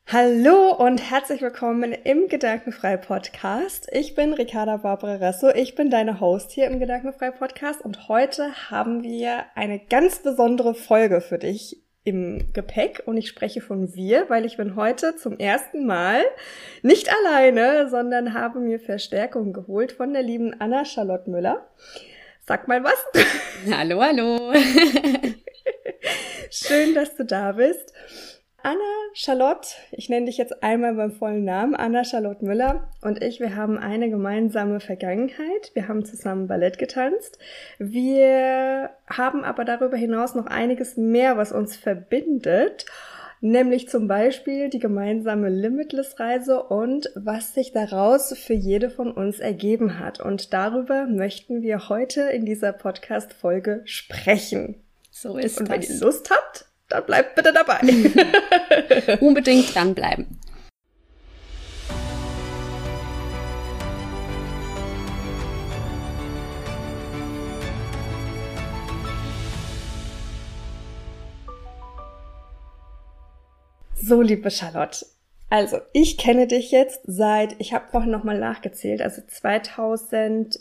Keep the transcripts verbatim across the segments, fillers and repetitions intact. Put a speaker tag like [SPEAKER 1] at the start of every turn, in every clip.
[SPEAKER 1] Hallo und herzlich willkommen im Gedankenfrei-Podcast. Ich bin Ricarda Barbaresso, ich bin deine Host hier im Gedankenfrei-Podcast und heute haben wir eine ganz besondere Folge für dich im Gepäck und ich spreche von wir, weil ich bin heute zum ersten Mal nicht alleine, sondern habe mir Verstärkung geholt von der lieben Anna-Charlotte Müller. Sag mal was.
[SPEAKER 2] Hallo, hallo.
[SPEAKER 1] Schön, dass du da bist. Anna-Charlotte, ich nenne dich jetzt einmal beim vollen Namen, Anna-Charlotte Müller und ich, wir haben eine gemeinsame Vergangenheit. Wir haben zusammen Ballett getanzt. Wir haben aber darüber hinaus noch einiges mehr, was uns verbindet, nämlich zum Beispiel die gemeinsame Limitless-Reise und was sich daraus für jede von uns ergeben hat. Und darüber möchten wir heute in dieser Podcast-Folge sprechen.
[SPEAKER 2] So ist
[SPEAKER 1] und
[SPEAKER 2] das.
[SPEAKER 1] Und wenn ihr Lust habt, dann bleibt bitte dabei.
[SPEAKER 2] Unbedingt dranbleiben.
[SPEAKER 1] So, liebe Charlotte, also ich kenne dich jetzt seit, ich habe vorhin nochmal nachgezählt, also zweitausendelf.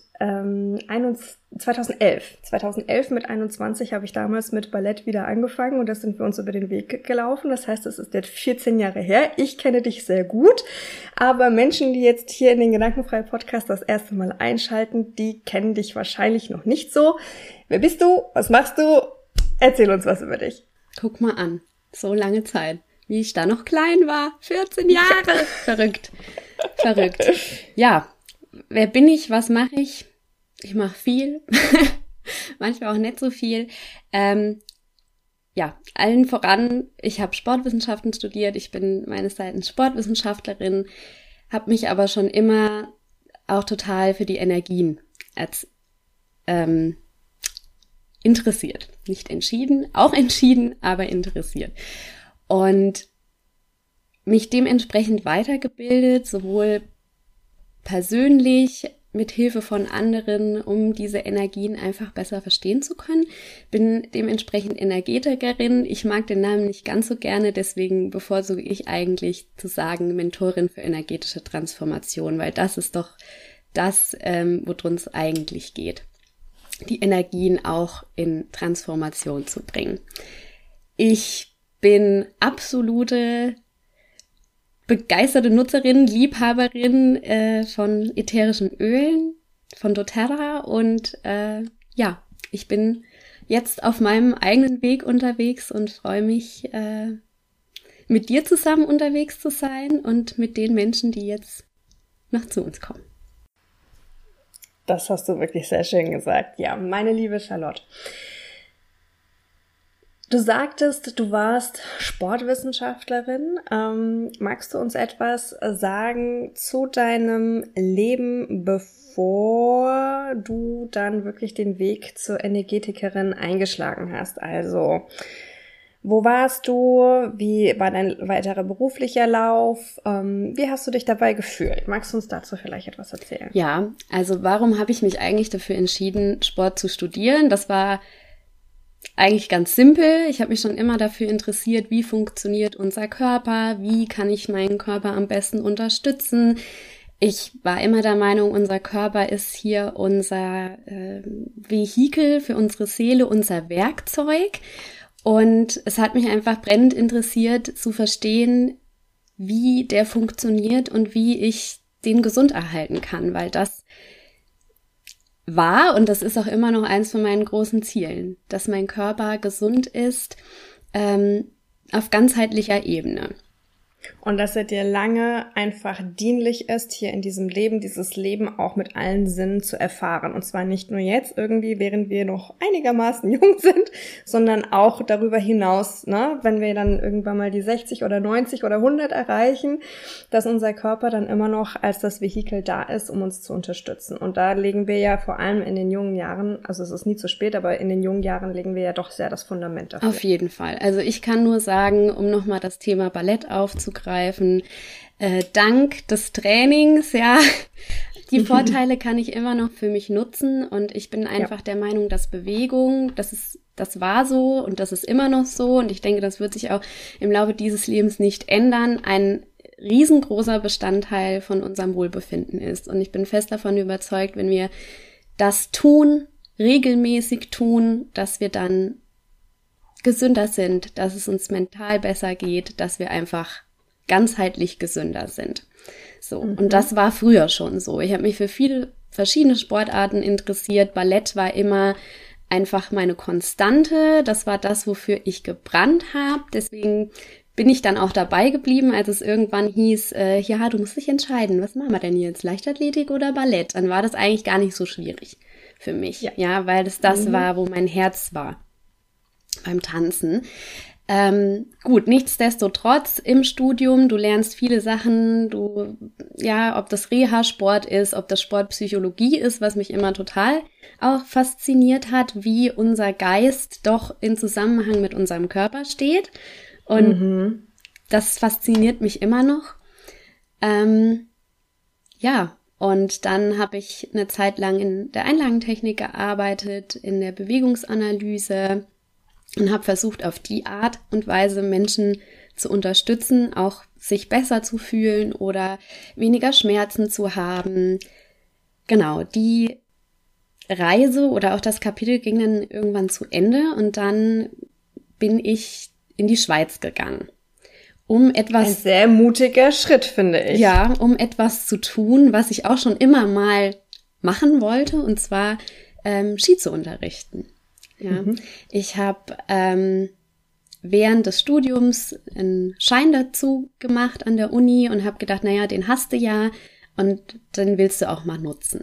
[SPEAKER 1] zweitausendelf mit einundzwanzig habe ich damals mit Ballett wieder angefangen und das sind wir uns über den Weg gelaufen. Das heißt, es ist jetzt vierzehn Jahre her. Ich kenne dich sehr gut, aber Menschen, die jetzt hier in den Gedankenfrei-Podcast das erste Mal einschalten, die kennen dich wahrscheinlich noch nicht so. Wer bist du? Was machst du? Erzähl uns was über dich.
[SPEAKER 2] Guck mal an, so lange Zeit, wie ich da noch klein war. vierzehn Jahre. Verrückt. Verrückt. Ja, wer bin ich? Was mache ich? Ich mache viel. Manchmal auch nicht so viel. Ähm, ja, allen voran, ich habe Sportwissenschaften studiert. Ich bin meines Zeichens Sportwissenschaftlerin, habe mich aber schon immer auch total für die Energien als ähm, interessiert. Nicht entschieden, auch entschieden, aber interessiert. Und mich dementsprechend weitergebildet, sowohl persönlich mit Hilfe von anderen, um diese Energien einfach besser verstehen zu können. Bin dementsprechend Energetikerin. Ich mag den Namen nicht ganz so gerne, deswegen bevorzuge ich eigentlich zu sagen Mentorin für energetische Transformation, weil das ist doch das, ähm, worum es eigentlich geht, die Energien auch in Transformation zu bringen. Ich bin absolute begeisterte Nutzerin, Liebhaberin äh, von ätherischen Ölen, von doTERRA und äh, ja, ich bin jetzt auf meinem eigenen Weg unterwegs und freue mich, äh, mit dir zusammen unterwegs zu sein und mit den Menschen, die jetzt noch zu uns kommen.
[SPEAKER 1] Das hast du wirklich sehr schön gesagt. Ja, meine liebe Charlotte. Du sagtest, du warst Sportwissenschaftlerin. Ähm, magst du uns etwas sagen zu deinem Leben, bevor du dann wirklich den Weg zur Energetikerin eingeschlagen hast? Also, wo warst du? Wie war dein weiterer beruflicher Lauf? Ähm, wie hast du dich dabei gefühlt? Magst du uns dazu vielleicht etwas erzählen?
[SPEAKER 2] Ja, also warum habe ich mich eigentlich dafür entschieden, Sport zu studieren? Das war eigentlich ganz simpel. Ich habe mich schon immer dafür interessiert, wie funktioniert unser Körper, wie kann ich meinen Körper am besten unterstützen. Ich war immer der Meinung, unser Körper ist hier unser äh, Vehikel für unsere Seele, unser Werkzeug. Und es hat mich einfach brennend interessiert, zu verstehen, wie der funktioniert und wie ich den gesund erhalten kann, weil das war, und das ist auch immer noch eins von meinen großen Zielen, dass mein Körper gesund ist, ähm, auf ganzheitlicher Ebene.
[SPEAKER 1] Und dass er dir lange einfach dienlich ist, hier in diesem Leben, dieses Leben auch mit allen Sinnen zu erfahren. Und zwar nicht nur jetzt irgendwie, während wir noch einigermaßen jung sind, sondern auch darüber hinaus, ne, wenn wir dann irgendwann mal die sechzig oder neunzig oder hundert erreichen, dass unser Körper dann immer noch als das Vehikel da ist, um uns zu unterstützen. Und da legen wir ja vor allem in den jungen Jahren, also es ist nie zu spät, aber in den jungen Jahren legen wir ja doch sehr das Fundament dafür.
[SPEAKER 2] Auf jeden Fall. Also ich kann nur sagen, um nochmal das Thema Ballett aufzugreifen, äh, dank des Trainings, ja, die Vorteile kann ich immer noch für mich nutzen und ich bin einfach ja. der Meinung, dass Bewegung, das ist, das war so und das ist immer noch so und ich denke, das wird sich auch im Laufe dieses Lebens nicht ändern, ein riesengroßer Bestandteil von unserem Wohlbefinden ist. Und ich bin fest davon überzeugt, wenn wir das tun, regelmäßig tun, dass wir dann gesünder sind, dass es uns mental besser geht, dass wir einfach ganzheitlich gesünder sind. So, mhm. und das war früher schon so. Ich habe mich für viele verschiedene Sportarten interessiert. Ballett war immer einfach meine Konstante. Das war das, wofür ich gebrannt habe. Deswegen bin ich dann auch dabei geblieben, als es irgendwann hieß, äh, ja, du musst dich entscheiden, was machen wir denn jetzt, Leichtathletik oder Ballett? Dann war das eigentlich gar nicht so schwierig für mich, ja, ja weil das das mhm. war, wo mein Herz war beim Tanzen. Ähm, gut, nichtsdestotrotz im Studium, du lernst viele Sachen, du, ja, ob das Reha-Sport ist, ob das Sportpsychologie ist, was mich immer total auch fasziniert hat, wie unser Geist doch in Zusammenhang mit unserem Körper steht. Und mhm. das fasziniert mich immer noch. Ähm, ja, und dann habe ich eine Zeit lang in der Einlagentechnik gearbeitet, in der Bewegungsanalyse und habe versucht, auf die Art und Weise Menschen zu unterstützen, auch sich besser zu fühlen oder weniger Schmerzen zu haben. Genau, die Reise oder auch das Kapitel ging dann irgendwann zu Ende und dann bin ich in die Schweiz gegangen, um etwas...
[SPEAKER 1] Ein sehr mutiger Schritt, finde ich.
[SPEAKER 2] Ja, um etwas zu tun, was ich auch schon immer mal machen wollte, und zwar ähm, Ski zu unterrichten. Ja, mhm. Ich habe ähm, während des Studiums einen Schein dazu gemacht an der Uni und habe gedacht, naja, den hast du ja und den willst du auch mal nutzen.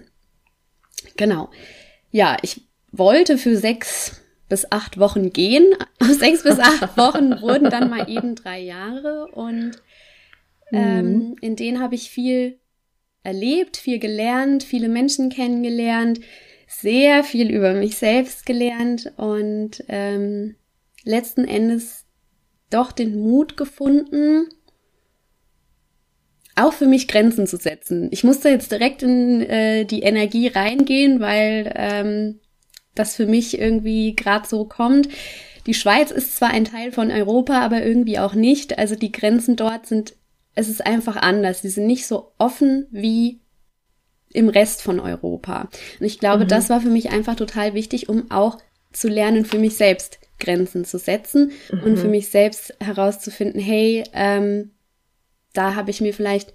[SPEAKER 2] Genau. Ja, ich wollte für sechs bis acht Wochen gehen. Aus sechs bis acht Wochen wurden dann mal eben drei Jahre und ähm, mhm. in denen habe ich viel erlebt, viel gelernt, viele Menschen kennengelernt, sehr viel über mich selbst gelernt und ähm, letzten Endes doch den Mut gefunden, auch für mich Grenzen zu setzen. Ich musste jetzt direkt in äh, die Energie reingehen, weil ähm, das für mich irgendwie gerade so kommt. Die Schweiz ist zwar ein Teil von Europa, aber irgendwie auch nicht. Also die Grenzen dort sind, es ist einfach anders. Sie sind nicht so offen wie im Rest von Europa. Und ich glaube, mhm. das war für mich einfach total wichtig, um auch zu lernen, für mich selbst Grenzen zu setzen mhm. und für mich selbst herauszufinden, hey, ähm, da habe ich mir vielleicht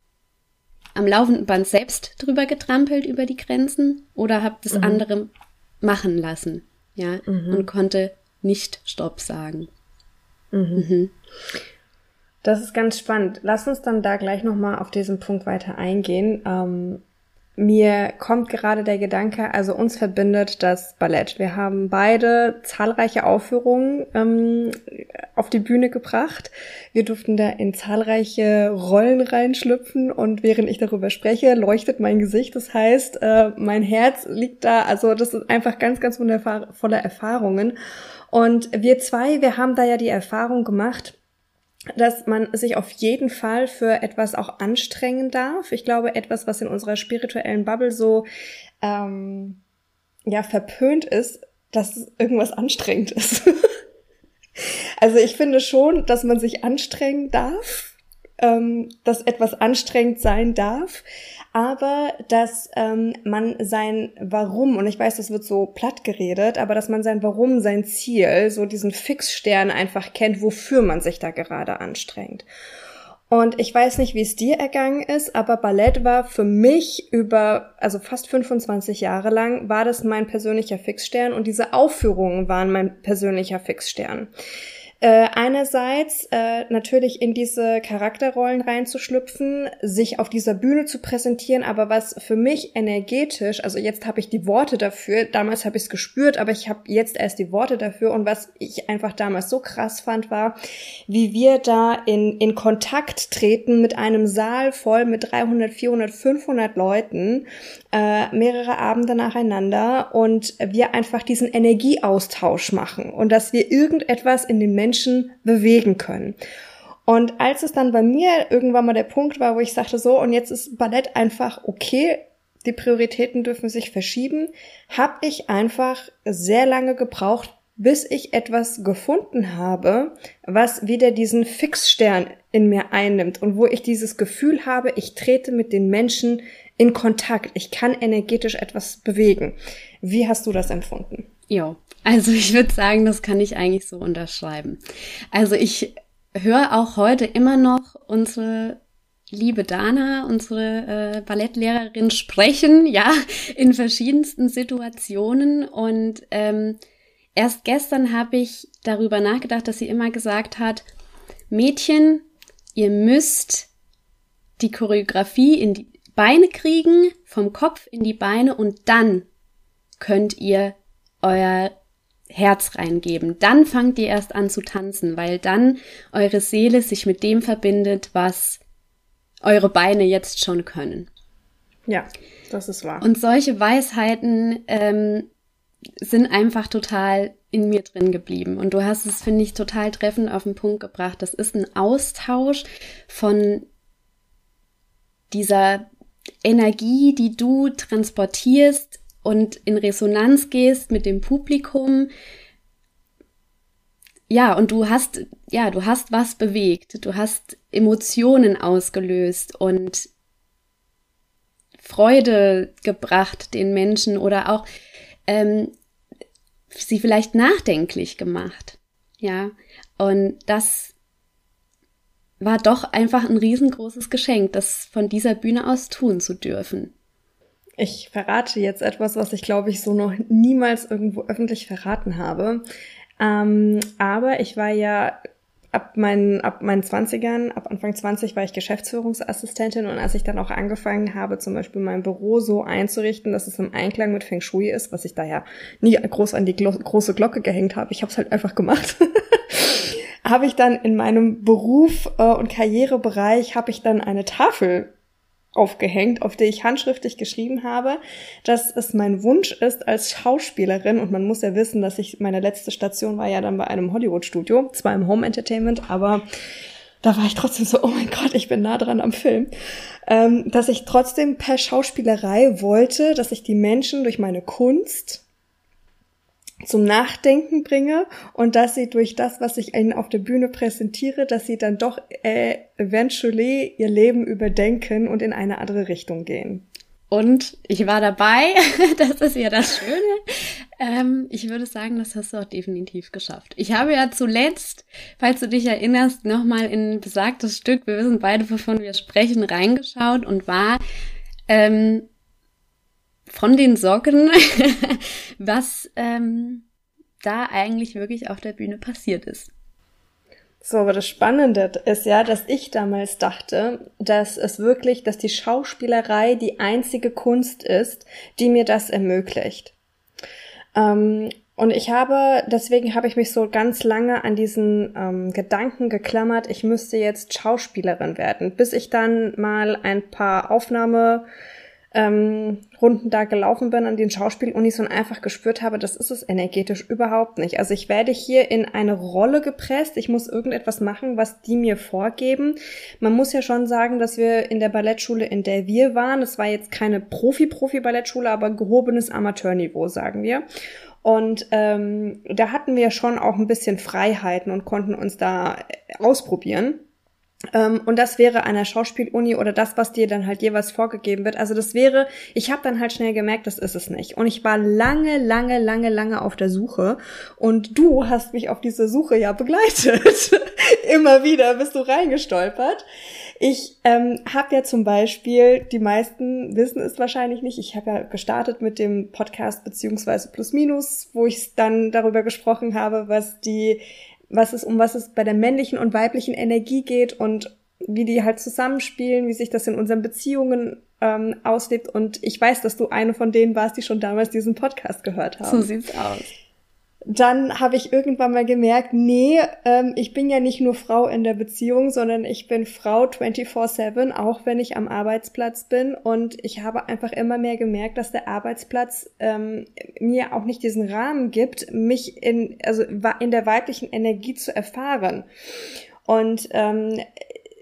[SPEAKER 2] am laufenden Band selbst drüber getrampelt über die Grenzen oder habe das mhm. andere machen lassen, ja, mhm. und konnte nicht Stopp sagen.
[SPEAKER 1] Mhm. Mhm. Das ist ganz spannend. Lass uns dann da gleich nochmal auf diesen Punkt weiter eingehen. Ähm, Mir kommt gerade der Gedanke, also uns verbindet das Ballett. Wir haben beide zahlreiche Aufführungen ähm, auf die Bühne gebracht. Wir durften da in zahlreiche Rollen reinschlüpfen und während ich darüber spreche, leuchtet mein Gesicht. Das heißt, äh, mein Herz liegt da, also das ist einfach ganz, ganz wundervolle Erfahrungen. Und wir zwei, wir haben da ja die Erfahrung gemacht, dass man sich auf jeden Fall für etwas auch anstrengen darf. Ich glaube, etwas, was in unserer spirituellen Bubble so ähm, ja verpönt ist, dass irgendwas anstrengend ist. Also ich finde schon, dass man sich anstrengen darf, ähm, dass etwas anstrengend sein darf, aber dass ähm, man sein Warum, und ich weiß, das wird so platt geredet, aber dass man sein Warum, sein Ziel, so diesen Fixstern einfach kennt, wofür man sich da gerade anstrengt. Und ich weiß nicht, wie es dir ergangen ist, aber Ballett war für mich über, also fast fünfundzwanzig Jahre lang, war das mein persönlicher Fixstern und diese Aufführungen waren mein persönlicher Fixstern. Äh, einerseits äh, natürlich in diese Charakterrollen reinzuschlüpfen, sich auf dieser Bühne zu präsentieren, aber was für mich energetisch, also jetzt habe ich die Worte dafür, damals habe ich es gespürt, aber ich habe jetzt erst die Worte dafür und was ich einfach damals so krass fand, war, wie wir da in in Kontakt treten mit einem Saal voll mit dreihundert, vierhundert, fünfhundert Leuten, äh, mehrere Abende nacheinander und wir einfach diesen Energieaustausch machen und dass wir irgendetwas in den Menschen bewegen können. Und als es dann bei mir irgendwann mal der Punkt war, wo ich sagte so, und jetzt ist Ballett einfach okay, die Prioritäten dürfen sich verschieben, habe ich einfach sehr lange gebraucht, bis ich etwas gefunden habe, was wieder diesen Fixstern in mir einnimmt und wo ich dieses Gefühl habe, ich trete mit den Menschen in Kontakt. Ich kann energetisch etwas bewegen. Wie hast du das empfunden?
[SPEAKER 2] Ja, also ich würde sagen, das kann ich eigentlich so unterschreiben. Also ich höre auch heute immer noch unsere liebe Dana, unsere äh, Ballettlehrerin, sprechen, ja, in verschiedensten Situationen. Und ähm, erst gestern habe ich darüber nachgedacht, dass sie immer gesagt hat, Mädchen, ihr müsst die Choreografie in die Beine kriegen, vom Kopf in die Beine, und dann könnt ihr euer Herz reingeben. Dann fangt ihr erst an zu tanzen, weil dann eure Seele sich mit dem verbindet, was eure Beine jetzt schon können.
[SPEAKER 1] Ja, das ist wahr.
[SPEAKER 2] Und solche Weisheiten ähm, sind einfach total in mir drin geblieben. Und du hast es, finde ich, total treffend auf den Punkt gebracht. Das ist ein Austausch von dieser Energie, die du transportierst und in Resonanz gehst mit dem Publikum. Ja, und du hast, ja, du hast was bewegt. Du hast Emotionen ausgelöst und Freude gebracht den Menschen oder auch ähm, sie vielleicht nachdenklich gemacht. Ja, und das war doch einfach ein riesengroßes Geschenk, das von dieser Bühne aus tun zu dürfen.
[SPEAKER 1] Ich verrate jetzt etwas, was ich, glaube ich, so noch niemals irgendwo öffentlich verraten habe. Ähm, aber ich war ja ab meinen, ab meinen zwanzigern, ab Anfang zwanzig war ich Geschäftsführungsassistentin, und als ich dann auch angefangen habe, zum Beispiel mein Büro so einzurichten, dass es im Einklang mit Feng Shui ist, was ich da ja nie groß an die Glo- große Glocke gehängt habe, ich habe es halt einfach gemacht, habe ich dann in meinem Beruf äh, und Karrierebereich, habe ich dann eine Tafel aufgehängt, auf der ich handschriftlich geschrieben habe, dass es mein Wunsch ist als Schauspielerin, und man muss ja wissen, dass ich, meine letzte Station war ja dann bei einem Hollywood-Studio, zwar im Home Entertainment, aber da war ich trotzdem so, oh mein Gott, ich bin nah dran am Film, ähm, dass ich trotzdem per Schauspielerei wollte, dass ich die Menschen durch meine Kunst zum Nachdenken bringe und dass sie durch das, was ich ihnen auf der Bühne präsentiere, dass sie dann doch äh, eventually ihr Leben überdenken und in eine andere Richtung gehen.
[SPEAKER 2] Und ich war dabei, das ist ja das Schöne. Ähm, ich würde sagen, das hast du auch definitiv geschafft. Ich habe ja zuletzt, falls du dich erinnerst, nochmal in besagtes Stück, wir wissen beide, wovon wir sprechen, reingeschaut und war ähm, von den Socken, was ähm, da eigentlich wirklich auf der Bühne passiert ist.
[SPEAKER 1] So, aber das Spannende ist ja, dass ich damals dachte, dass es wirklich, dass die Schauspielerei die einzige Kunst ist, die mir das ermöglicht. Ähm, und ich habe, deswegen habe ich mich so ganz lange an diesen ähm, Gedanken geklammert, ich müsste jetzt Schauspielerin werden, bis ich dann mal ein paar Aufnahme Ähm, Runden da gelaufen bin an den Schauspielunis und einfach gespürt habe, das ist es energetisch überhaupt nicht. Also ich werde hier in eine Rolle gepresst, ich muss irgendetwas machen, was die mir vorgeben. Man muss ja schon sagen, dass wir in der Ballettschule, in der wir waren, es war jetzt keine Profi-Profi-Ballettschule, aber gehobenes Amateurniveau, sagen wir. Und ähm, da hatten wir schon auch ein bisschen Freiheiten und konnten uns da ausprobieren. Um, und das wäre an der Schauspieluni oder das, was dir dann halt jeweils vorgegeben wird. Also das wäre, ich habe dann halt schnell gemerkt, das ist es nicht. Und ich war lange, lange, lange, lange auf der Suche. Und du hast mich auf diese Suche ja begleitet. Immer wieder bist du reingestolpert. Ich ähm, habe ja zum Beispiel, die meisten wissen es wahrscheinlich nicht, ich habe ja gestartet mit dem Podcast beziehungsweise Plus Minus, wo ich dann darüber gesprochen habe, was die was es, um was es bei der männlichen und weiblichen Energie geht und wie die halt zusammenspielen, wie sich das in unseren Beziehungen ähm, auslebt. Und ich weiß, dass du eine von denen warst, die schon damals diesen Podcast gehört haben.
[SPEAKER 2] So sieht's aus.
[SPEAKER 1] Dann habe ich irgendwann mal gemerkt, nee, ähm, ich bin ja nicht nur Frau in der Beziehung, sondern ich bin Frau vierundzwanzig sieben, auch wenn ich am Arbeitsplatz bin. Und ich habe einfach immer mehr gemerkt, dass der Arbeitsplatz ähm, mir auch nicht diesen Rahmen gibt, mich in, also in der weiblichen Energie zu erfahren. Und ähm,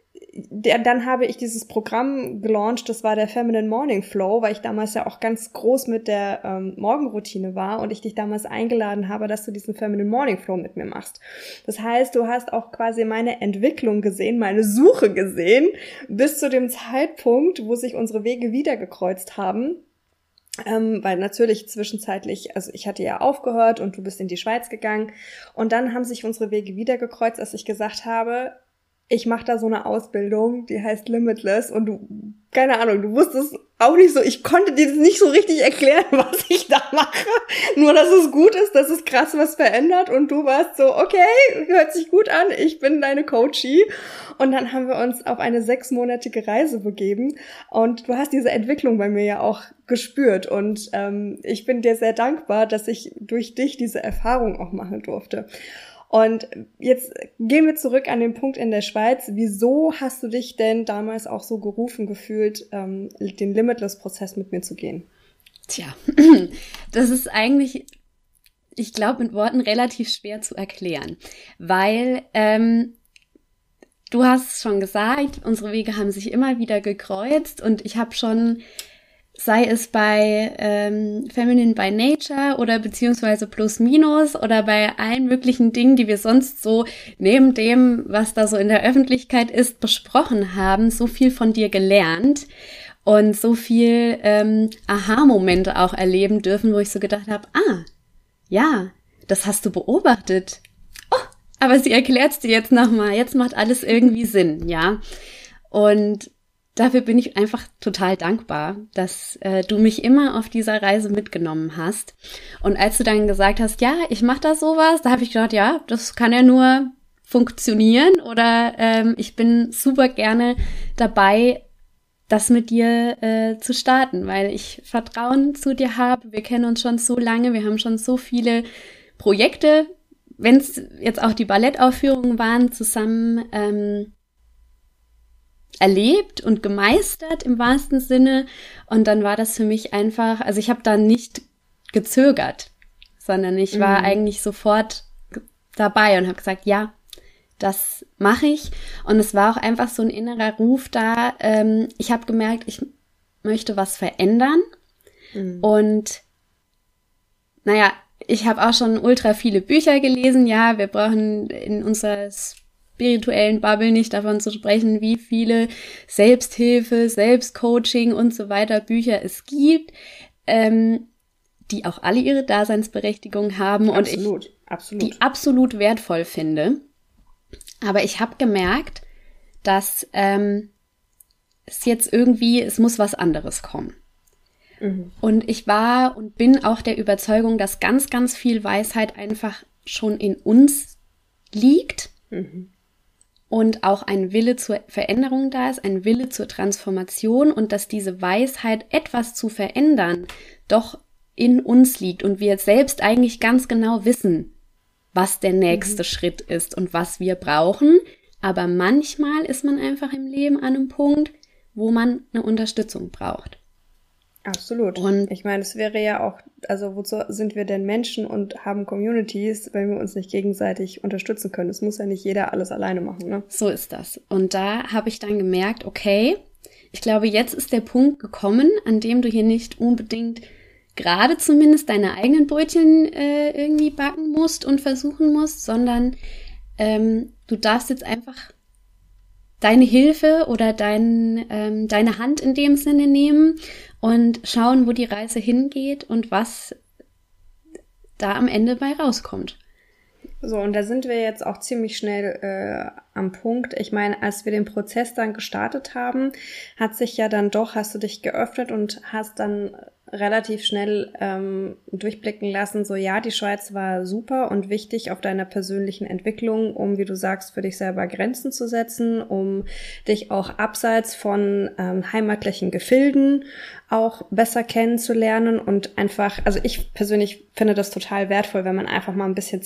[SPEAKER 1] der, dann habe ich dieses Programm gelauncht, das war der Feminine Morning Flow, weil ich damals ja auch ganz groß mit der ähm, Morgenroutine war und ich dich damals eingeladen habe, dass du diesen Feminine Morning Flow mit mir machst. Das heißt, du hast auch quasi meine Entwicklung gesehen, meine Suche gesehen, bis zu dem Zeitpunkt, wo sich unsere Wege wieder gekreuzt haben. Ähm, weil natürlich zwischenzeitlich, also ich hatte ja aufgehört und du bist in die Schweiz gegangen und dann haben sich unsere Wege wieder gekreuzt, als ich gesagt habe, ich mache da so eine Ausbildung, die heißt Limitless und du, keine Ahnung, du wusstest auch nicht so, ich konnte dir das nicht so richtig erklären, was ich da mache, nur dass es gut ist, dass es krass was verändert und du warst so, okay, hört sich gut an, ich bin deine Coachie und dann haben wir uns auf eine sechsmonatige Reise begeben und du hast diese Entwicklung bei mir ja auch gespürt und ähm, ich bin dir sehr dankbar, dass ich durch dich diese Erfahrung auch machen durfte. Und jetzt gehen wir zurück an den Punkt in der Schweiz. Wieso hast du dich denn damals auch so gerufen gefühlt, ähm, den Limitless-Prozess mit mir zu gehen?
[SPEAKER 2] Tja, das ist eigentlich, ich glaube, mit Worten relativ schwer zu erklären, weil ähm, du hast schon gesagt, unsere Wege haben sich immer wieder gekreuzt und ich habe schon, sei es bei ähm, Feminine by Nature oder beziehungsweise Plus Minus oder bei allen möglichen Dingen, die wir sonst so neben dem, was da so in der Öffentlichkeit ist, besprochen haben, so viel von dir gelernt und so viel ähm, Aha-Momente auch erleben dürfen, wo ich so gedacht habe, ah, ja, das hast du beobachtet. Oh, aber sie erklärt's dir jetzt nochmal, jetzt macht alles irgendwie Sinn, ja. Und dafür bin ich einfach total dankbar, dass äh, du mich immer auf dieser Reise mitgenommen hast. Und als du dann gesagt hast, ja, ich mache da sowas, da habe ich gedacht, ja, das kann ja nur funktionieren oder ähm, ich bin super gerne dabei, das mit dir äh, zu starten, weil ich Vertrauen zu dir habe. Wir kennen uns schon so lange, wir haben schon so viele Projekte, wenn es jetzt auch die Ballettaufführungen waren, zusammen ähm, erlebt und gemeistert im wahrsten Sinne und dann war das für mich einfach, also ich habe da nicht gezögert, sondern ich war mhm. eigentlich sofort dabei und habe gesagt, ja, das mache ich und es war auch einfach so ein innerer Ruf da, ähm, ich habe gemerkt, ich möchte was verändern mhm. und naja, ich habe auch schon ultra viele Bücher gelesen, ja, wir brauchen in unserer spirituellen Bubble nicht davon zu sprechen, wie viele Selbsthilfe, Selbstcoaching und so weiter Bücher es gibt, ähm, die auch alle ihre Daseinsberechtigung haben
[SPEAKER 1] absolut,
[SPEAKER 2] und ich
[SPEAKER 1] absolut.
[SPEAKER 2] die absolut wertvoll finde. Aber ich habe gemerkt, dass ähm, es jetzt irgendwie, es muss was anderes kommen. Mhm. Und ich war und bin auch der Überzeugung, dass ganz, ganz viel Weisheit einfach schon in uns liegt. Mhm. Und auch ein Wille zur Veränderung da ist, ein Wille zur Transformation und dass diese Weisheit, etwas zu verändern, doch in uns liegt und wir selbst eigentlich ganz genau wissen, was der nächste mhm. Schritt ist und was wir brauchen. Aber manchmal ist man einfach im Leben an einem Punkt, wo man eine Unterstützung braucht.
[SPEAKER 1] Absolut. Und ich meine, es wäre ja auch, also wozu sind wir denn Menschen und haben Communities, wenn wir uns nicht gegenseitig unterstützen können? Es muss ja nicht jeder alles alleine machen, ne?
[SPEAKER 2] So ist das. Und da habe ich dann gemerkt, okay, ich glaube, jetzt ist der Punkt gekommen, an dem du hier nicht unbedingt gerade zumindest deine eigenen Brötchen äh, irgendwie backen musst und versuchen musst, sondern ähm, du darfst jetzt einfach deine Hilfe oder dein, ähm, deine Hand in dem Sinne nehmen und schauen, wo die Reise hingeht und was da am Ende bei rauskommt.
[SPEAKER 1] So, und da sind wir jetzt auch ziemlich schnell äh, am Punkt. Ich meine, als wir den Prozess dann gestartet haben, hat sich ja dann doch, hast du dich geöffnet und hast dann relativ schnell ähm, durchblicken lassen, so ja, die Schweiz war super und wichtig auf deiner persönlichen Entwicklung, um, wie du sagst, für dich selber Grenzen zu setzen, um dich auch abseits von ähm, heimatlichen Gefilden auch besser kennenzulernen und einfach, also ich persönlich finde das total wertvoll, wenn man einfach mal ein bisschen Zeit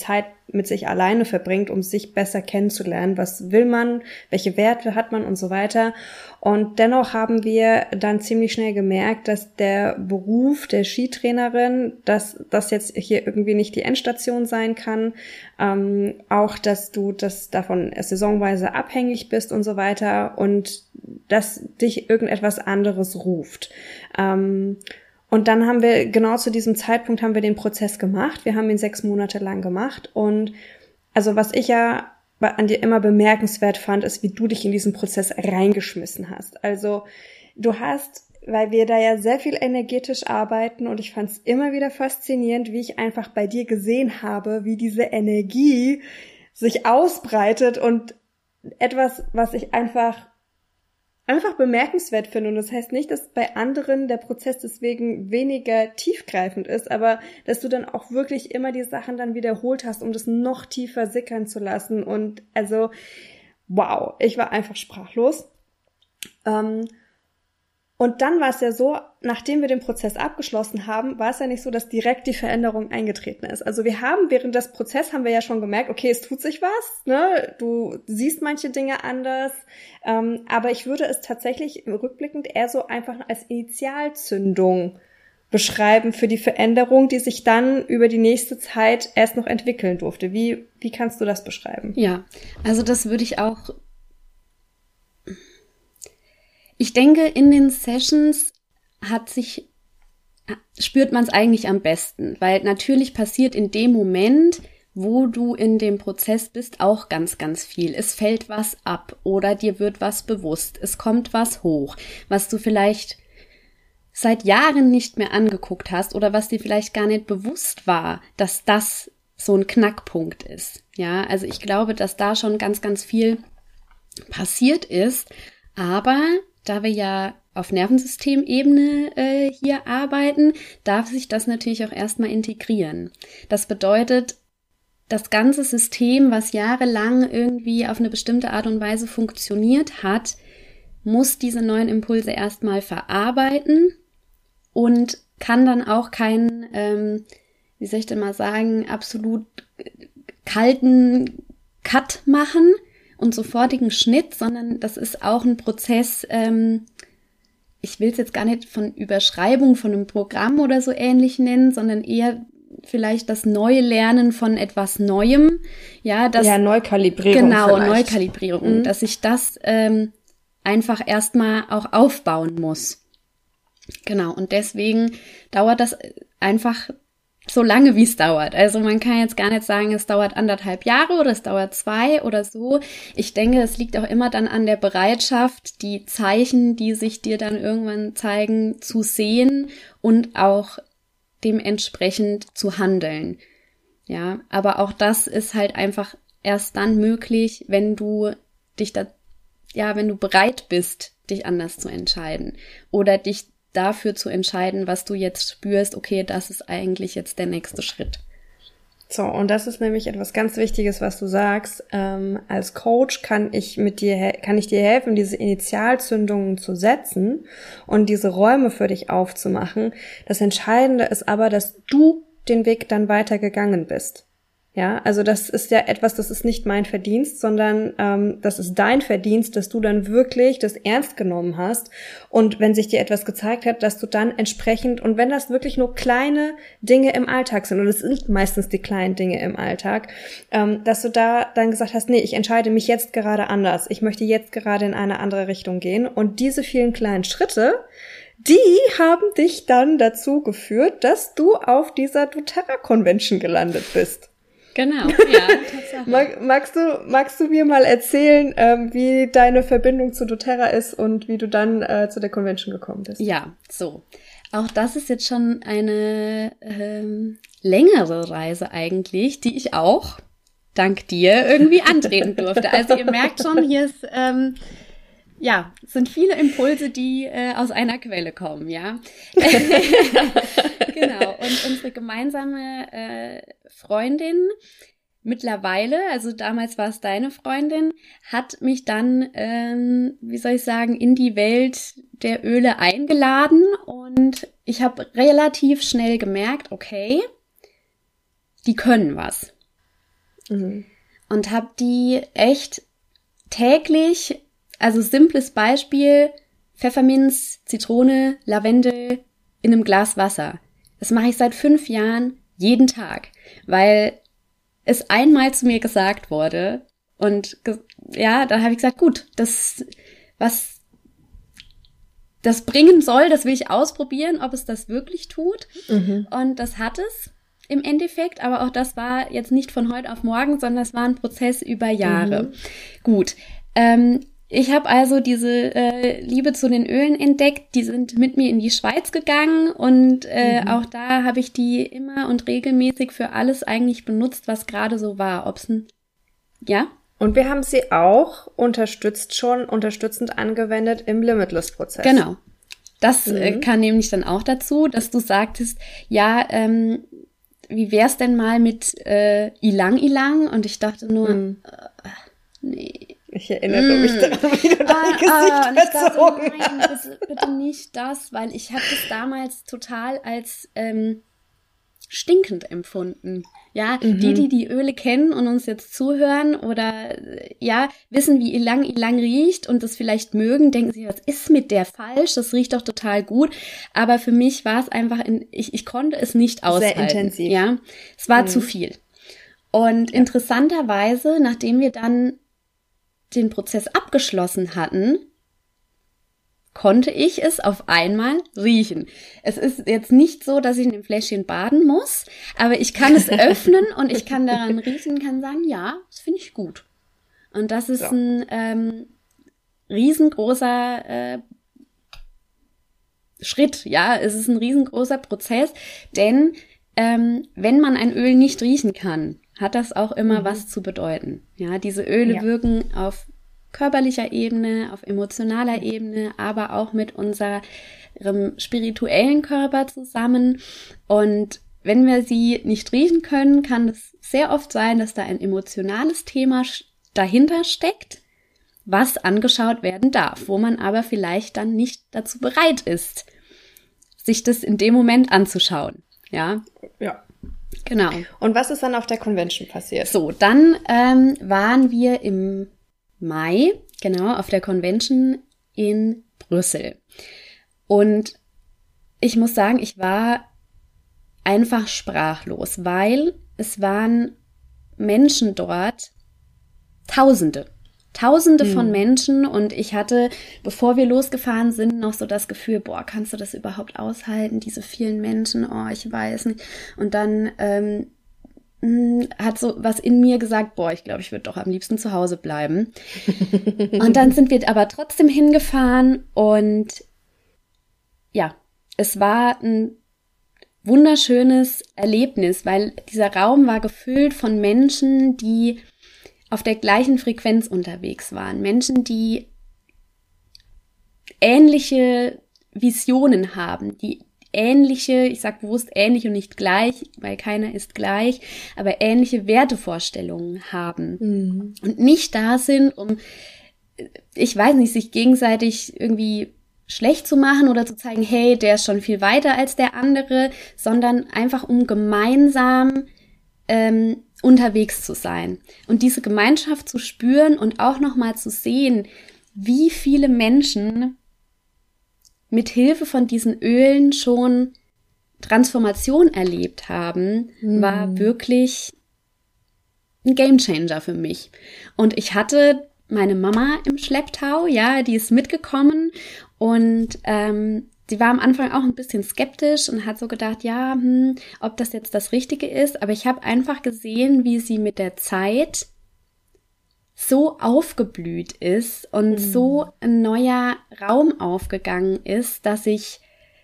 [SPEAKER 1] mit sich alleine verbringt, um sich besser kennenzulernen. Was will man, welche Werte hat man und so weiter. Und dennoch haben wir dann ziemlich schnell gemerkt, dass der Beruf der Skitrainerin, dass das jetzt hier irgendwie nicht die Endstation sein kann. Ähm, auch, dass du das davon saisonweise abhängig bist und so weiter und dass dich irgendetwas anderes ruft. Ähm, Und dann haben wir, genau zu diesem Zeitpunkt haben wir den Prozess gemacht. Wir haben ihn sechs Monate lang gemacht. Und also was ich ja an dir immer bemerkenswert fand, ist, wie du dich in diesen Prozess reingeschmissen hast. Also du hast, weil wir da ja sehr viel energetisch arbeiten und ich fand es immer wieder faszinierend, wie ich einfach bei dir gesehen habe, wie diese Energie sich ausbreitet und etwas, was ich einfach einfach bemerkenswert finde. Und das heißt nicht, dass bei anderen der Prozess deswegen weniger tiefgreifend ist, aber dass du dann auch wirklich immer die Sachen dann wiederholt hast, um das noch tiefer sickern zu lassen. Und also, wow, ich war einfach sprachlos. Ähm, und dann war es ja so, nachdem wir den Prozess abgeschlossen haben, war es ja nicht so, dass direkt die Veränderung eingetreten ist. Also wir haben während des Prozesses haben wir ja schon gemerkt, okay, es tut sich was, ne? Du siehst manche Dinge anders, ähm, aber ich würde es tatsächlich rückblickend eher so einfach als Initialzündung beschreiben für die Veränderung, die sich dann über die nächste Zeit erst noch entwickeln durfte. Wie, wie kannst du das beschreiben?
[SPEAKER 2] Ja, also das würde ich auch... Ich denke, in den Sessions hat sich, spürt man es eigentlich am besten, weil natürlich passiert in dem Moment, wo du in dem Prozess bist, auch ganz, ganz viel. Es fällt was ab oder dir wird was bewusst. Es kommt was hoch, was du vielleicht seit Jahren nicht mehr angeguckt hast oder was dir vielleicht gar nicht bewusst war, dass das so ein Knackpunkt ist. Ja, also ich glaube, dass da schon ganz, ganz viel passiert ist, aber da wir ja auf Nervensystemebene äh, hier arbeiten, darf sich das natürlich auch erstmal integrieren. Das bedeutet, das ganze System, was jahrelang irgendwie auf eine bestimmte Art und Weise funktioniert hat, muss diese neuen Impulse erstmal verarbeiten und kann dann auch keinen, ähm, wie soll ich denn mal sagen, absolut kalten Cut machen und sofortigen Schnitt, sondern das ist auch ein Prozess, ähm, ich will es jetzt gar nicht von Überschreibung von einem Programm oder so ähnlich nennen, sondern eher vielleicht das neue Lernen von etwas Neuem. Ja, das,
[SPEAKER 1] ja, Neukalibrierung.
[SPEAKER 2] Genau,
[SPEAKER 1] vielleicht.
[SPEAKER 2] Neukalibrierung, mhm. dass ich das ähm, einfach erstmal auch aufbauen muss. Genau, und deswegen dauert das einfach so lange, wie es dauert. Also man kann jetzt gar nicht sagen, es dauert anderthalb Jahre oder es dauert zwei oder so. Ich denke, es liegt auch immer dann an der Bereitschaft, die Zeichen, die sich dir dann irgendwann zeigen, zu sehen und auch dementsprechend zu handeln. Ja, aber auch das ist halt einfach erst dann möglich, wenn du dich da, ja, wenn du bereit bist, dich anders zu entscheiden oder dich dafür zu entscheiden, was du jetzt spürst, okay, das ist eigentlich jetzt der nächste Schritt.
[SPEAKER 1] So, und das ist nämlich etwas ganz Wichtiges, was du sagst. Ähm, als Coach kann ich mit dir, kann ich dir helfen, diese Initialzündungen zu setzen und diese Räume für dich aufzumachen. Das Entscheidende ist aber, dass du den Weg dann weitergegangen bist. Ja, also das ist ja etwas, das ist nicht mein Verdienst, sondern ähm, das ist dein Verdienst, dass du dann wirklich das ernst genommen hast und wenn sich dir etwas gezeigt hat, dass du dann entsprechend, und wenn das wirklich nur kleine Dinge im Alltag sind, und es sind meistens die kleinen Dinge im Alltag, ähm, dass du da dann gesagt hast, nee, ich entscheide mich jetzt gerade anders, ich möchte jetzt gerade in eine andere Richtung gehen, und diese vielen kleinen Schritte, die haben dich dann dazu geführt, dass du auf dieser doTERRA Convention gelandet bist.
[SPEAKER 2] Genau, ja, Tatsache.
[SPEAKER 1] Mag, magst du, magst du mir mal erzählen, ähm, wie deine Verbindung zu doTERRA ist und wie du dann äh, zu der Convention gekommen bist?
[SPEAKER 2] Ja, so. Auch das ist jetzt schon eine ähm, längere Reise eigentlich, die ich auch dank dir irgendwie antreten durfte. Also ihr merkt schon, hier ist ähm, ja, sind viele Impulse, die äh, aus einer Quelle kommen, ja. Genau, und unsere gemeinsame äh, Freundin mittlerweile, also damals war es deine Freundin, hat mich dann, ähm, wie soll ich sagen, in die Welt der Öle eingeladen und ich habe relativ schnell gemerkt, okay, die können was. mhm. und habe die echt täglich, also simples Beispiel, Pfefferminz, Zitrone, Lavendel in einem Glas Wasser. Das mache ich seit fünf Jahren jeden Tag, weil es einmal zu mir gesagt wurde und ja, dann habe ich gesagt, gut, das, was das bringen soll, das will ich ausprobieren, ob es das wirklich tut. Mhm. Und das hat es im Endeffekt, aber auch das war jetzt nicht von heute auf morgen, sondern es war ein Prozess über Jahre. Mhm. Gut, ähm, ich habe also diese äh, Liebe zu den Ölen entdeckt, die sind mit mir in die Schweiz gegangen und äh, mhm. auch da habe ich die immer und regelmäßig für alles eigentlich benutzt, was gerade so war. Ob's ein, ja?
[SPEAKER 1] Und wir haben sie auch unterstützt schon, unterstützend angewendet im Limitless-Prozess.
[SPEAKER 2] Genau. Das mhm. äh, kam nämlich dann auch dazu, dass du sagtest, ja, ähm, wie wär's denn mal mit äh, Ilang Ilang? Und ich dachte nur, mhm. äh, nee.
[SPEAKER 1] Ich erinnere mm. mich daran, wie du dein ah, Gesicht ah, und ich dachte,
[SPEAKER 2] nein, bitte, bitte nicht das, weil ich habe das damals total als ähm, stinkend empfunden. Ja, mhm. die, die die Öle kennen und uns jetzt zuhören oder ja wissen, wie Ilang Ilang riecht und das vielleicht mögen, denken sich, was ist mit der falsch? Das riecht doch total gut. Aber für mich war es einfach, in, ich, ich konnte es nicht aushalten.
[SPEAKER 1] Sehr intensiv.
[SPEAKER 2] Ja, es war mhm. zu viel. Und ja. interessanterweise, nachdem wir dann den Prozess abgeschlossen hatten, konnte ich es auf einmal riechen. Es ist jetzt nicht so, dass ich in dem Fläschchen baden muss, aber ich kann es öffnen und ich kann daran riechen und kann sagen, ja, das finde ich gut. Und das ist ja. ein ähm, riesengroßer äh, Schritt, ja, es ist ein riesengroßer Prozess, denn ähm, wenn man ein Öl nicht riechen kann, hat das auch immer mhm. was zu bedeuten. Ja, diese Öle ja. wirken auf körperlicher Ebene, auf emotionaler Ebene, aber auch mit unserem spirituellen Körper zusammen. Und wenn wir sie nicht riechen können, kann es sehr oft sein, dass da ein emotionales Thema dahinter steckt, was angeschaut werden darf, wo man aber vielleicht dann nicht dazu bereit ist, sich das in dem Moment anzuschauen. Ja.
[SPEAKER 1] Ja.
[SPEAKER 2] Genau.
[SPEAKER 1] Und was ist dann auf der Convention passiert?
[SPEAKER 2] So, dann ähm, waren wir im Mai, genau, auf der Convention in Brüssel. Und ich muss sagen, ich war einfach sprachlos, weil es waren Menschen dort, Tausende. Tausende hm. von Menschen und ich hatte, bevor wir losgefahren sind, noch so das Gefühl, boah, kannst du das überhaupt aushalten, diese vielen Menschen, oh, ich weiß nicht. Und dann ähm, hat so was in mir gesagt, boah, ich glaube, ich würde doch am liebsten zu Hause bleiben. Und dann sind wir aber trotzdem hingefahren und ja, es war ein wunderschönes Erlebnis, weil dieser Raum war gefüllt von Menschen, die auf der gleichen Frequenz unterwegs waren. Menschen, die ähnliche Visionen haben, die ähnliche, ich sag bewusst ähnlich und nicht gleich, weil keiner ist gleich, aber ähnliche Wertevorstellungen haben mhm. und nicht da sind, um, ich weiß nicht, sich gegenseitig irgendwie schlecht zu machen oder zu zeigen, hey, der ist schon viel weiter als der andere, sondern einfach um gemeinsam ähm, unterwegs zu sein und diese Gemeinschaft zu spüren und auch nochmal zu sehen, wie viele Menschen mit Hilfe von diesen Ölen schon Transformation erlebt haben, mhm. war wirklich ein Gamechanger für mich. Und ich hatte meine Mama im Schlepptau, ja, die ist mitgekommen und ähm, sie war am Anfang auch ein bisschen skeptisch und hat so gedacht, ja, hm, ob das jetzt das Richtige ist. Aber ich habe einfach gesehen, wie sie mit der Zeit so aufgeblüht ist und mhm. so ein neuer Raum aufgegangen ist, dass ich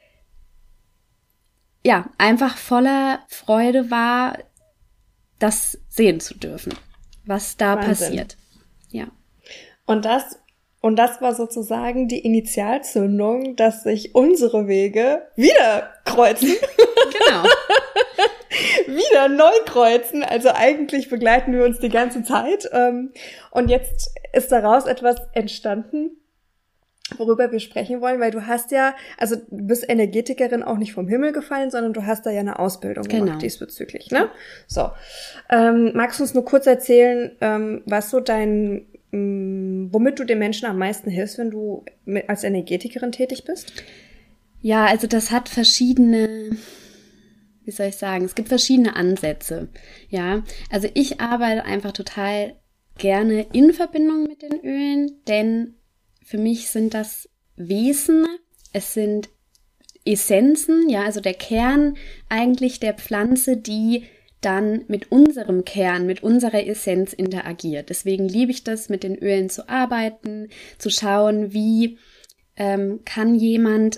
[SPEAKER 2] ja einfach voller Freude war, das sehen zu dürfen, was da Wahnsinn. Passiert. Ja.
[SPEAKER 1] Und das Und das war sozusagen die Initialzündung, dass sich unsere Wege wieder kreuzen.
[SPEAKER 2] Genau.
[SPEAKER 1] wieder neu kreuzen. Also eigentlich begleiten wir uns die ganze Zeit. Und jetzt ist daraus etwas entstanden, worüber wir sprechen wollen, weil du hast ja, also du bist Energetikerin auch nicht vom Himmel gefallen, sondern du hast da ja eine Ausbildung gemacht
[SPEAKER 2] genau.
[SPEAKER 1] diesbezüglich, ne? So, ähm, magst du uns nur kurz erzählen, ähm, was so dein, mh, womit du den Menschen am meisten hilfst, wenn du mit, als Energetikerin tätig bist?
[SPEAKER 2] Ja, also das hat verschiedene, wie soll ich sagen, es gibt verschiedene Ansätze, ja. Also ich arbeite einfach total gerne in Verbindung mit den Ölen, denn für mich sind das Wesen, es sind Essenzen, ja, also der Kern eigentlich der Pflanze, die dann mit unserem Kern, mit unserer Essenz interagiert. Deswegen liebe ich das, mit den Ölen zu arbeiten, zu schauen, wie ähm, kann jemand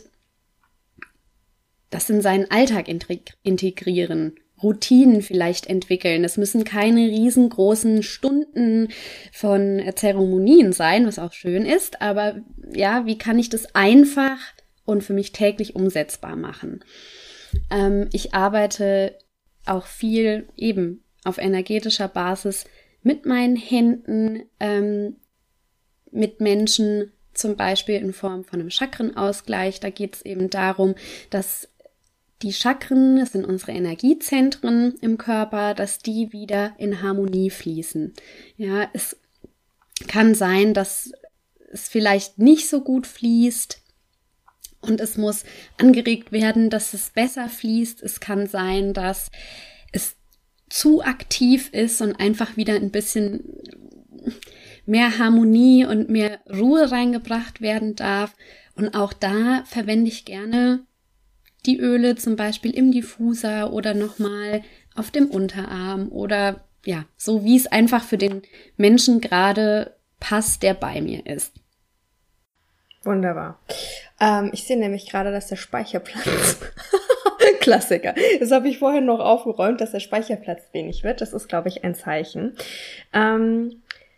[SPEAKER 2] das in seinen Alltag integrieren, Routinen vielleicht entwickeln. Es müssen keine riesengroßen Stunden von Zeremonien sein, was auch schön ist, aber ja, wie kann ich das einfach und für mich täglich umsetzbar machen? Ähm, ich arbeite auch viel eben auf energetischer Basis mit meinen Händen, ähm, mit Menschen, zum Beispiel in Form von einem Chakrenausgleich. Da geht es eben darum, dass die Chakren, das sind unsere Energiezentren im Körper, dass die wieder in Harmonie fließen. Ja, es kann sein, dass es vielleicht nicht so gut fließt und es muss angeregt werden, dass es besser fließt. Es kann sein, dass es zu aktiv ist und einfach wieder ein bisschen mehr Harmonie und mehr Ruhe reingebracht werden darf. Und auch da verwende ich gerne die Öle zum Beispiel im Diffuser oder nochmal auf dem Unterarm oder ja, so wie es einfach für den Menschen gerade passt, der bei mir ist.
[SPEAKER 1] Wunderbar. Ähm, ich sehe nämlich gerade, dass der Speicherplatz, Klassiker, das habe ich vorhin noch aufgeräumt, dass der Speicherplatz wenig wird. Das ist, glaube ich, ein Zeichen. Ähm,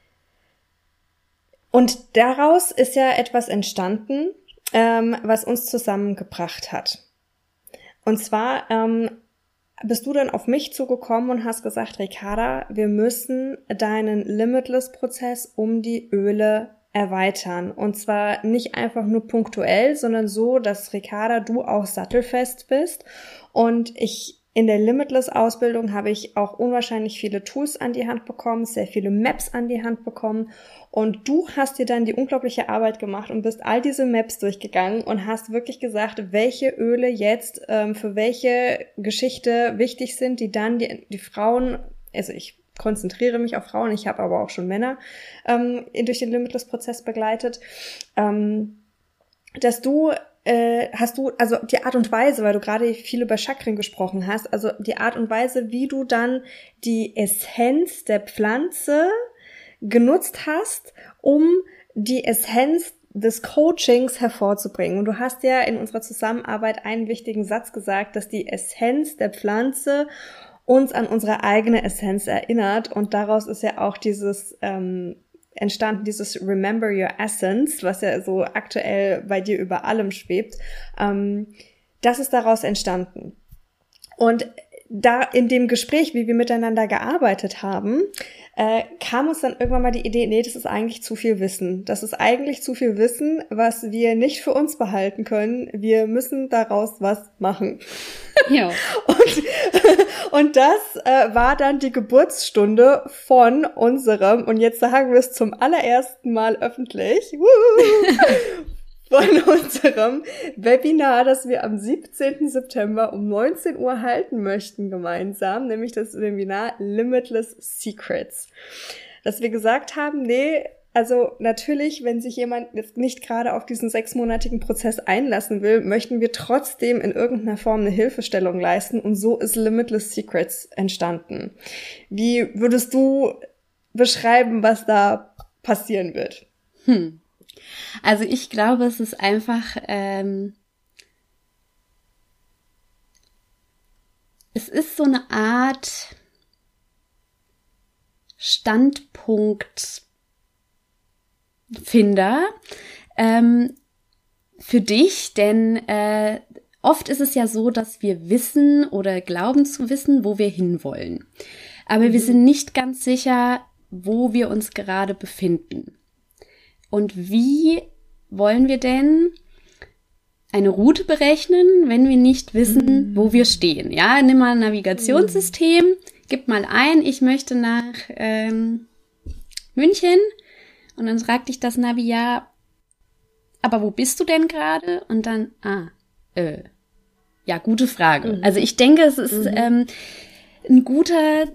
[SPEAKER 1] und daraus ist ja etwas entstanden, ähm, was uns zusammengebracht hat. Und zwar ähm, bist du dann auf mich zugekommen und hast gesagt, Ricarda, wir müssen deinen Limitless-Prozess um die Öle erweitern. Und zwar nicht einfach nur punktuell, sondern so, dass Ricarda, du auch sattelfest bist. Und ich in der Limitless-Ausbildung habe ich auch unwahrscheinlich viele Tools an die Hand bekommen, sehr viele Maps an die Hand bekommen. Und du hast dir dann die unglaubliche Arbeit gemacht und bist all diese Maps durchgegangen und hast wirklich gesagt, welche Öle jetzt ähm, für welche Geschichte wichtig sind, die dann die, die Frauen, also ich konzentriere mich auf Frauen, ich habe aber auch schon Männer ähm, durch den Limitless-Prozess begleitet, ähm, dass du äh, hast du, also die Art und Weise, weil du gerade viel über Chakren gesprochen hast, also die Art und Weise, wie du dann die Essenz der Pflanze genutzt hast, um die Essenz des Coachings hervorzubringen. Und du hast ja in unserer Zusammenarbeit einen wichtigen Satz gesagt, dass die Essenz der Pflanze uns an unsere eigene Essenz erinnert. Und daraus ist ja auch dieses ähm, entstanden, dieses Remember Your Essence, was ja so aktuell bei dir über allem schwebt. Ähm, das ist daraus entstanden. Und da in dem Gespräch, wie wir miteinander gearbeitet haben, äh, kam uns dann irgendwann mal die Idee, nee, das ist eigentlich zu viel Wissen. Das ist eigentlich zu viel Wissen, was wir nicht für uns behalten können. Wir müssen daraus was machen.
[SPEAKER 2] Ja.
[SPEAKER 1] Und, und das äh, war dann die Geburtsstunde von unserem, und jetzt sagen wir es zum allerersten Mal öffentlich, von unserem Webinar, das wir am siebzehnten September um neunzehn Uhr halten möchten gemeinsam, nämlich das Webinar Limitless Secrets. Dass wir gesagt haben, nee, also natürlich, wenn sich jemand jetzt nicht gerade auf diesen sechsmonatigen Prozess einlassen will, möchten wir trotzdem in irgendeiner Form eine Hilfestellung leisten, und so ist Limitless Secrets entstanden. Wie würdest du beschreiben, was da passieren wird?
[SPEAKER 2] Hm. Also ich glaube, es ist einfach, ähm, es ist so eine Art Standpunktfinder ähm, für dich, denn äh, oft ist es ja so, dass wir wissen oder glauben zu wissen, wo wir hinwollen. Aber mhm. wir sind nicht ganz sicher, wo wir uns gerade befinden. Und wie wollen wir denn eine Route berechnen, wenn wir nicht wissen, mm. wo wir stehen? Ja, nimm mal ein Navigationssystem, mm. gib mal ein, ich möchte nach ähm, München und dann fragt dich das Navi, ja, aber wo bist du denn gerade? Und dann, ah, äh, ja, gute Frage. Mhm. Also ich denke, es ist mhm. ähm, ein guter,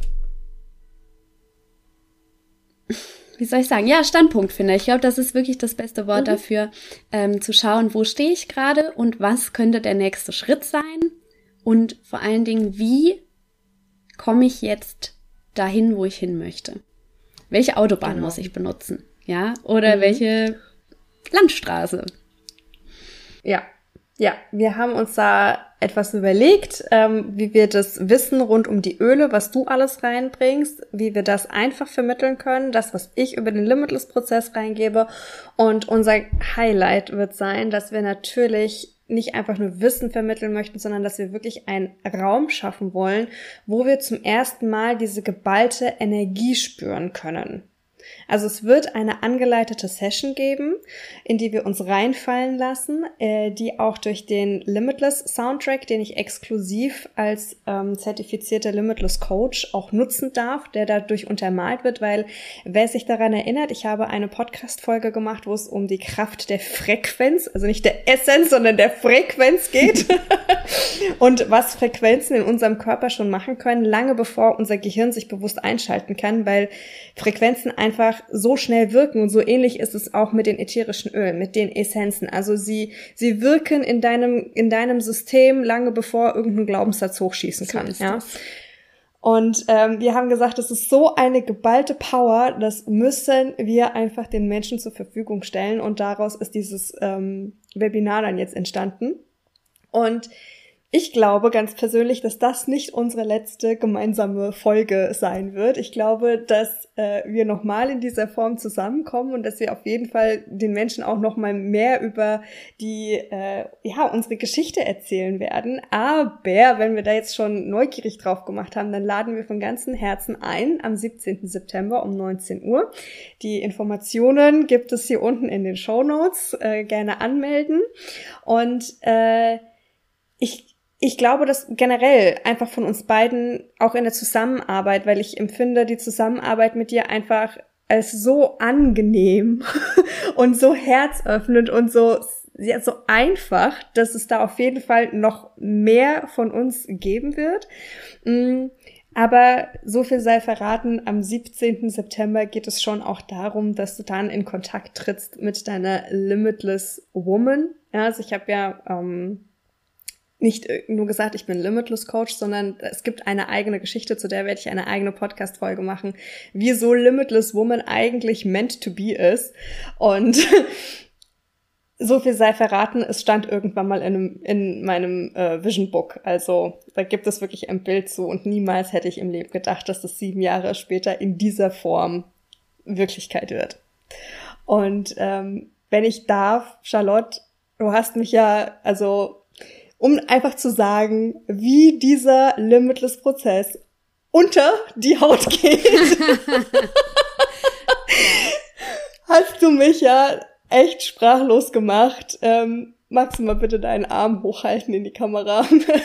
[SPEAKER 2] wie soll ich sagen, ja, Standpunkt, finde ich. Ich glaube, das ist wirklich das beste Wort mhm. dafür, ähm, zu schauen, wo stehe ich gerade und was könnte der nächste Schritt sein und vor allen Dingen, wie komme ich jetzt dahin, wo ich hin möchte? Welche Autobahn genau. muss ich benutzen? Ja, oder mhm. welche Landstraße?
[SPEAKER 1] Ja, ja, wir haben uns da etwas überlegt, ähm, wie wir das Wissen rund um die Öle, was du alles reinbringst, wie wir das einfach vermitteln können, das, was ich über den Limitless-Prozess reingebe. Und unser Highlight wird sein, dass wir natürlich nicht einfach nur Wissen vermitteln möchten, sondern dass wir wirklich einen Raum schaffen wollen, wo wir zum ersten Mal diese geballte Energie spüren können. Also es wird eine angeleitete Session geben, in die wir uns reinfallen lassen, äh, die auch durch den Limitless Soundtrack, den ich exklusiv als ähm, zertifizierter Limitless Coach auch nutzen darf, der dadurch untermalt wird, weil wer sich daran erinnert, ich habe eine Podcast-Folge gemacht, wo es um die Kraft der Frequenz, also nicht der Essenz, sondern der Frequenz geht und was Frequenzen in unserem Körper schon machen können, lange bevor unser Gehirn sich bewusst einschalten kann, weil Frequenzen einfach so schnell wirken und so ähnlich ist es auch mit den ätherischen Ölen, mit den Essenzen. Also sie sie wirken in deinem in deinem System lange bevor irgendein Glaubenssatz hochschießen kann. So ja. Und ähm, wir haben gesagt, das ist so eine geballte Power, das müssen wir einfach den Menschen zur Verfügung stellen und daraus ist dieses ähm, Webinar dann jetzt entstanden. Und ich glaube ganz persönlich, dass das nicht unsere letzte gemeinsame Folge sein wird. Ich glaube, dass äh, wir nochmal in dieser Form zusammenkommen und dass wir auf jeden Fall den Menschen auch nochmal mehr über die, äh, ja, unsere Geschichte erzählen werden. Aber wenn wir da jetzt schon neugierig drauf gemacht haben, dann laden wir von ganzem Herzen ein am siebzehnten September um neunzehn Uhr. Die Informationen gibt es hier unten in den Shownotes. Äh, gerne anmelden. Und äh, ich Ich glaube, dass generell einfach von uns beiden auch in der Zusammenarbeit, weil ich empfinde die Zusammenarbeit mit dir einfach als so angenehm und so herzöffnend und so, ja, so einfach, dass es da auf jeden Fall noch mehr von uns geben wird. Aber so viel sei verraten, am siebzehnten September geht es schon auch darum, dass du dann in Kontakt trittst mit deiner Limitless Woman. Ja, also ich habe ja ähm, nicht nur gesagt, ich bin Limitless Coach, sondern es gibt eine eigene Geschichte, zu der werde ich eine eigene Podcast-Folge machen, wie so Limitless Woman eigentlich meant to be ist. Und so viel sei verraten, es stand irgendwann mal in, einem, in meinem äh, Vision Book. Also da gibt es wirklich ein Bild zu und niemals hätte ich im Leben gedacht, dass das sieben Jahre später in dieser Form Wirklichkeit wird. Und ähm, wenn ich darf, Charlotte, du hast mich ja, also um einfach zu sagen, wie dieser Limitless-Prozess unter die Haut geht, hast du mich ja echt sprachlos gemacht. Ähm, magst du mal bitte deinen Arm hochhalten in die Kamera?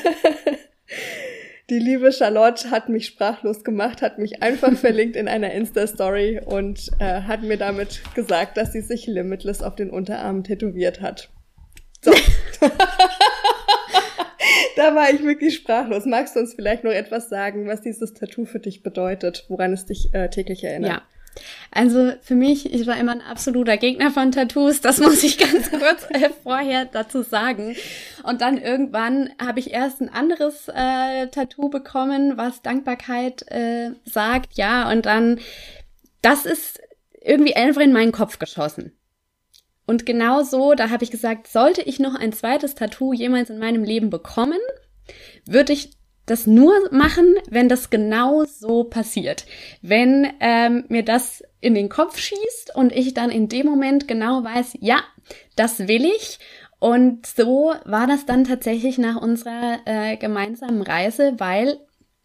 [SPEAKER 1] Die liebe Charlotte hat mich sprachlos gemacht, hat mich einfach verlinkt in einer Insta-Story und äh, hat mir damit gesagt, dass sie sich Limitless auf den Unterarm tätowiert hat. So. Da war ich wirklich sprachlos. Magst du uns vielleicht noch etwas sagen, was dieses Tattoo für dich bedeutet, woran es dich äh, täglich erinnert?
[SPEAKER 2] Ja, also für mich, ich war immer ein absoluter Gegner von Tattoos, das muss ich ganz kurz äh, vorher dazu sagen. Und dann irgendwann habe ich erst ein anderes äh, Tattoo bekommen, was Dankbarkeit äh, sagt, ja, und dann, das ist irgendwie einfach in meinen Kopf geschossen. Und genau so, da habe ich gesagt, sollte ich noch ein zweites Tattoo jemals in meinem Leben bekommen, würde ich das nur machen, wenn das genau so passiert. Wenn ähm, mir das in den Kopf schießt und ich dann in dem Moment genau weiß, ja, das will ich. Und so war das dann tatsächlich nach unserer äh, gemeinsamen Reise, weil,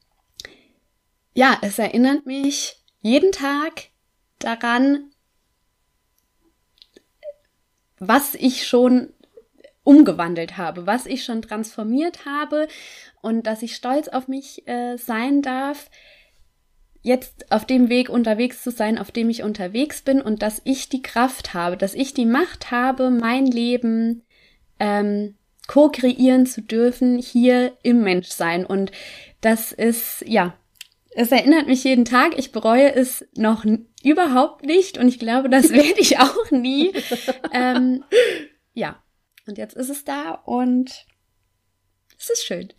[SPEAKER 2] ja, es erinnert mich jeden Tag daran, was ich schon umgewandelt habe, was ich schon transformiert habe und dass ich stolz auf mich äh, sein darf, jetzt auf dem Weg unterwegs zu sein, auf dem ich unterwegs bin und dass ich die Kraft habe, dass ich die Macht habe, mein Leben ähm, co-kreieren zu dürfen hier im Menschsein. Und das ist, ja, es erinnert mich jeden Tag. Ich bereue es noch n- überhaupt nicht und ich glaube, das werde ich auch nie. ähm, ja, und jetzt ist es da und es ist schön.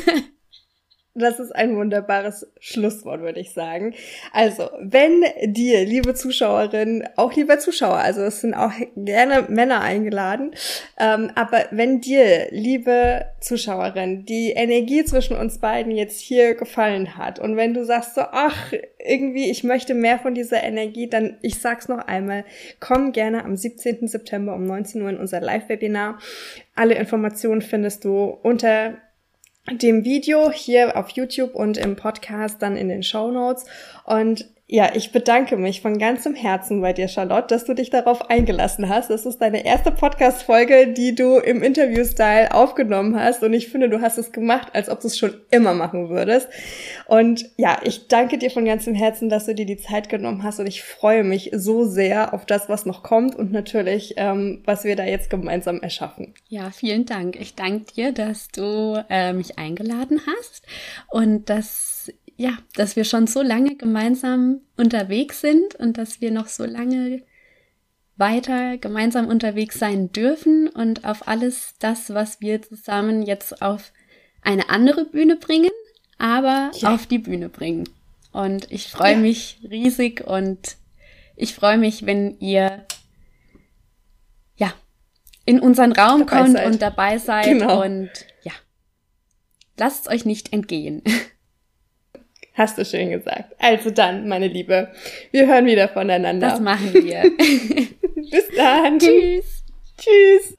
[SPEAKER 1] Das ist ein wunderbares Schlusswort, würde ich sagen. Also, wenn dir, liebe Zuschauerin, auch lieber Zuschauer, also es sind auch gerne Männer eingeladen, ähm, aber wenn dir, liebe Zuschauerin, die Energie zwischen uns beiden jetzt hier gefallen hat und wenn du sagst so, ach, irgendwie, ich möchte mehr von dieser Energie, dann, ich sag's noch einmal, komm gerne am siebzehnten September um neunzehn Uhr in unser Live-Webinar. Alle Informationen findest du unter dem Video hier auf YouTube und im Podcast dann in den Shownotes. Und ja, ich bedanke mich von ganzem Herzen bei dir, Charlotte, dass du dich darauf eingelassen hast. Das ist deine erste Podcast-Folge, die du im Interview-Style aufgenommen hast. Und ich finde, du hast es gemacht, als ob du es schon immer machen würdest. Und ja, ich danke dir von ganzem Herzen, dass du dir die Zeit genommen hast. Und ich freue mich so sehr auf das, was noch kommt und natürlich, ähm, was wir da jetzt gemeinsam erschaffen.
[SPEAKER 2] Ja, vielen Dank. Ich danke dir, dass du äh, mich eingeladen hast und dass ja, dass wir schon so lange gemeinsam unterwegs sind und dass wir noch so lange weiter gemeinsam unterwegs sein dürfen und auf alles das, was wir zusammen jetzt auf eine andere Bühne bringen, aber ja. auf die Bühne bringen. Und ich freue ja. mich riesig und ich freue mich, wenn ihr ja in unseren Raum dabei kommt seid. und dabei seid genau. und ja, lasst es euch nicht entgehen.
[SPEAKER 1] Hast du schön gesagt. Also dann, meine Liebe, wir hören wieder voneinander.
[SPEAKER 2] Das machen wir.
[SPEAKER 1] Bis dann.
[SPEAKER 2] Tschüss.
[SPEAKER 1] Tschüss.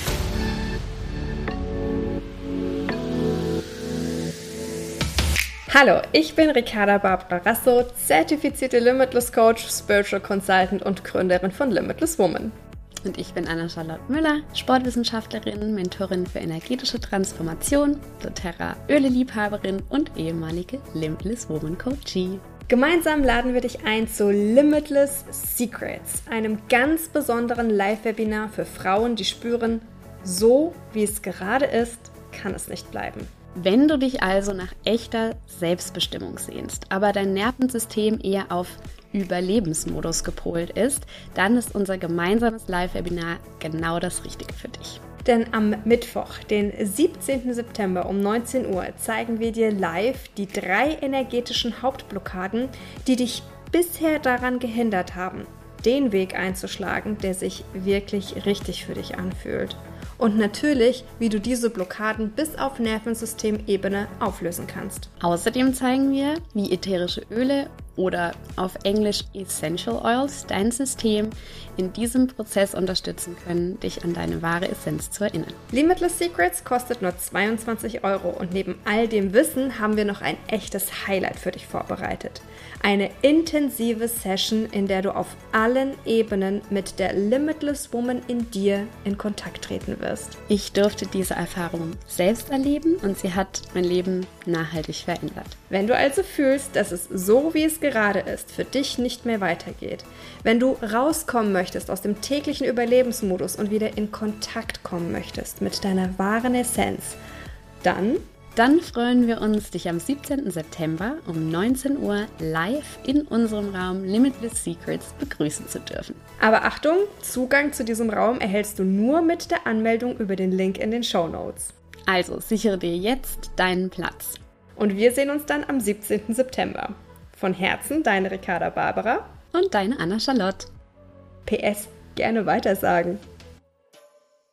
[SPEAKER 1] Hallo, ich bin Ricarda Barbara Rasso, zertifizierte Limitless Coach, Spiritual Consultant und Gründerin von Limitless Woman.
[SPEAKER 2] Und ich bin Anna-Charlotte Müller, Sportwissenschaftlerin, Mentorin für energetische Transformation, doTERRA-Öle-Liebhaberin und ehemalige Limitless Woman Coachie.
[SPEAKER 1] Gemeinsam laden wir dich ein zu Limitless Secrets, einem ganz besonderen Live-Webinar für Frauen, die spüren, so wie es gerade ist, kann es nicht bleiben.
[SPEAKER 2] Wenn du dich also nach echter Selbstbestimmung sehnst, aber dein Nervensystem eher auf Überlebensmodus gepolt ist, dann ist unser gemeinsames Live-Webinar genau das Richtige für dich.
[SPEAKER 1] Denn am Mittwoch, den siebzehnten September um neunzehn Uhr, zeigen wir dir live die drei energetischen Hauptblockaden, die dich bisher daran gehindert haben, den Weg einzuschlagen, der sich wirklich richtig für dich anfühlt. Und natürlich, wie du diese Blockaden bis auf Nervensystemebene auflösen kannst.
[SPEAKER 2] Außerdem zeigen wir, wie ätherische Öle oder auf Englisch Essential Oils dein System in diesem Prozess unterstützen können, dich an deine wahre Essenz zu erinnern.
[SPEAKER 1] Limitless Secrets kostet nur zweiundzwanzig Euro und neben all dem Wissen haben wir noch ein echtes Highlight für dich vorbereitet. Eine intensive Session, in der du auf allen Ebenen mit der Limitless Woman in dir in Kontakt treten wirst.
[SPEAKER 2] Ich durfte diese Erfahrung selbst erleben und sie hat mein Leben nachhaltig verändert.
[SPEAKER 1] Wenn du also fühlst, dass es so, wie es gerade ist, für dich nicht mehr weitergeht, wenn du rauskommen möchtest aus dem täglichen Überlebensmodus und wieder in Kontakt kommen möchtest mit deiner wahren Essenz, dann...
[SPEAKER 2] Dann freuen wir uns, dich am siebzehnten September um neunzehn Uhr live in unserem Raum Limitless Secrets begrüßen zu dürfen.
[SPEAKER 1] Aber Achtung, Zugang zu diesem Raum erhältst du nur mit der Anmeldung über den Link in den Shownotes.
[SPEAKER 2] Also sichere dir jetzt deinen Platz.
[SPEAKER 1] Und wir sehen uns dann am siebzehnten September. Von Herzen, deine Ricarda Barbara
[SPEAKER 2] und deine Anna-Charlotte.
[SPEAKER 1] P S, gerne weitersagen.